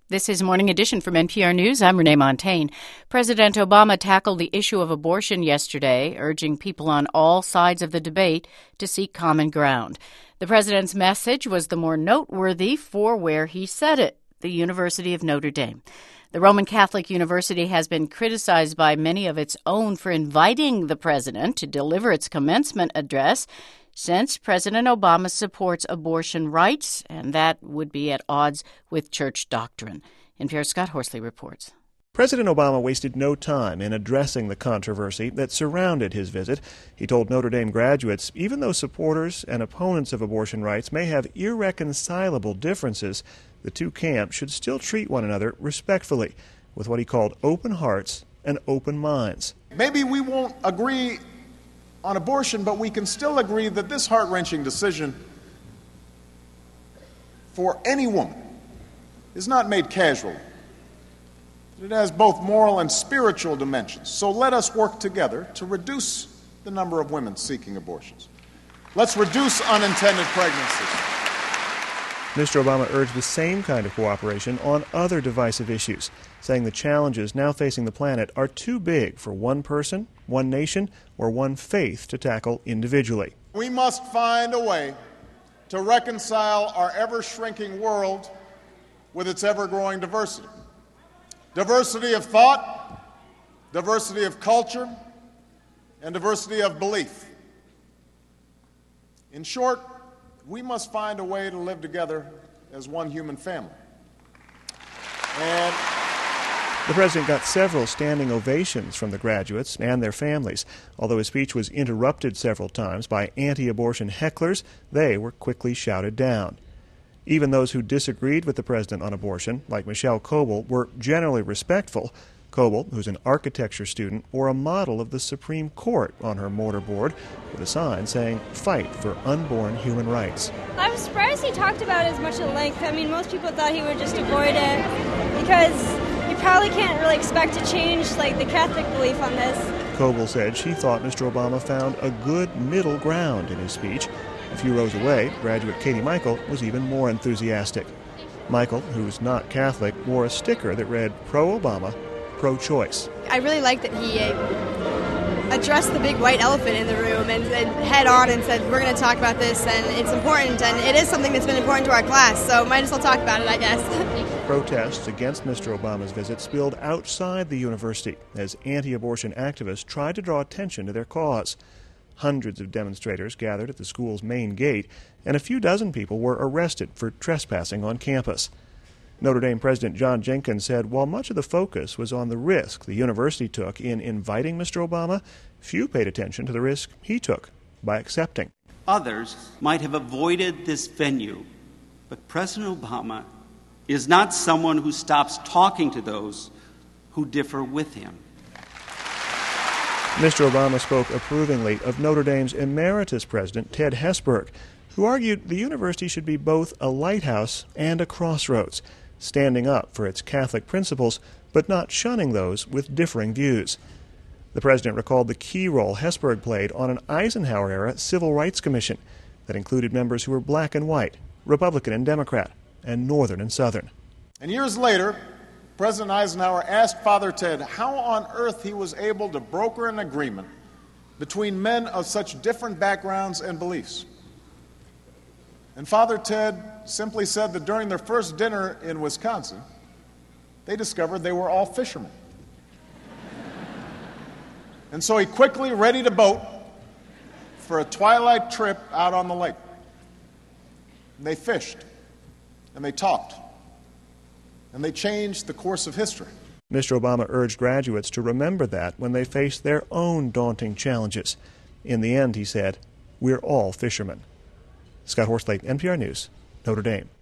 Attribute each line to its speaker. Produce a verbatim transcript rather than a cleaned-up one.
Speaker 1: This is Morning Edition from N P R News. I'm Renee Montaigne. President Obama tackled the issue of abortion yesterday, urging people on all sides of the debate to seek common ground. The president's message was the more noteworthy for where he said it, the University of Notre Dame. The Roman Catholic University has been criticized by many of its own for inviting the president to deliver its commencement address, since President Obama supports abortion rights, and that would be at odds with church doctrine. N P R's Scott Horsley reports.
Speaker 2: President Obama wasted no time in addressing the controversy that surrounded his visit. He told Notre Dame graduates, even though supporters and opponents of abortion rights may have irreconcilable differences, the two camps should still treat one another respectfully, with what he called open hearts and open minds.
Speaker 3: Maybe we won't agree on abortion, but we can still agree that this heart-wrenching decision for any woman is not made casually. It has both moral and spiritual dimensions. So let us work together to reduce the number of women seeking abortions. Let's reduce unintended pregnancies.
Speaker 2: Mister Obama urged the same kind of cooperation on other divisive issues, saying the challenges now facing the planet are too big for one person, one nation, or one faith to tackle individually.
Speaker 3: We must find a way to reconcile our ever-shrinking world with its ever-growing diversity. Diversity of thought, diversity of culture, and diversity of belief. In short, we must find a way to live together as one human family. And
Speaker 2: the president got several standing ovations from the graduates and their families. Although his speech was interrupted several times by anti-abortion hecklers, they were quickly shouted down. Even those who disagreed with the president on abortion, like Michelle Coble, were generally respectful. Coble, who's an architecture student, wore a model of the Supreme Court on her mortarboard with a sign saying, "Fight for unborn human rights."
Speaker 4: I was surprised he talked about it as much at length. I mean, most people thought he would just avoid it because you probably can't really expect to change, like, the Catholic belief on this.
Speaker 2: Coble said she thought Mister Obama found a good middle ground in his speech. A few rows away, graduate Katie Michael was even more enthusiastic. Michael, who's not Catholic, wore a sticker that read pro-Obama, pro-choice.
Speaker 5: I really like that he uh, addressed the big white elephant in the room and, and head on and said, we're going to talk about this, and it's important, and it is something that's been important to our class, so might as well talk about it, I guess.
Speaker 2: Protests against Mister Obama's visit spilled outside the university as anti-abortion activists tried to draw attention to their cause. Hundreds of demonstrators gathered at the school's main gate, and a few dozen people were arrested for trespassing on campus. Notre Dame President John Jenkins said while much of the focus was on the risk the university took in inviting Mister Obama, few paid attention to the risk he took by accepting.
Speaker 6: Others might have avoided this venue, but President Obama is not someone who stops talking to those who differ with him.
Speaker 2: Mister Obama spoke approvingly of Notre Dame's emeritus president, Ted Hesburgh, who argued the university should be both a lighthouse and a crossroads, standing up for its Catholic principles, but not shunning those with differing views. The president recalled the key role Hesburgh played on an Eisenhower-era civil rights commission that included members who were black and white, Republican and Democrat, and Northern and Southern.
Speaker 3: And years later, President Eisenhower asked Father Ted how on earth he was able to broker an agreement between men of such different backgrounds and beliefs. And Father Ted simply said that during their first dinner in Wisconsin, they discovered they were all fishermen. And so he quickly readied a boat for a twilight trip out on the lake. And they fished, and they talked, and they changed the course of history.
Speaker 2: Mister Obama urged graduates to remember that when they face their own daunting challenges. In the end, he said, we're all fishermen. Scott Horsley, N P R News, Notre Dame.